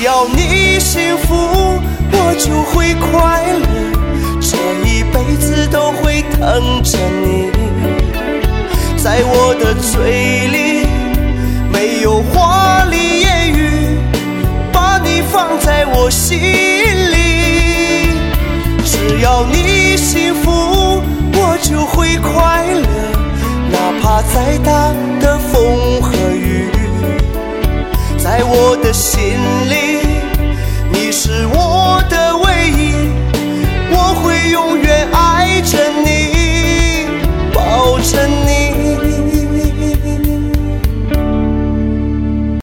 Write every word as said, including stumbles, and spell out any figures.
要你幸福，我就会快乐，这一辈子都会疼着你。在我的嘴里没有华丽言语，把你放在我心里。只要你幸福，我就会快乐，哪怕再大的风和雨，在我的心里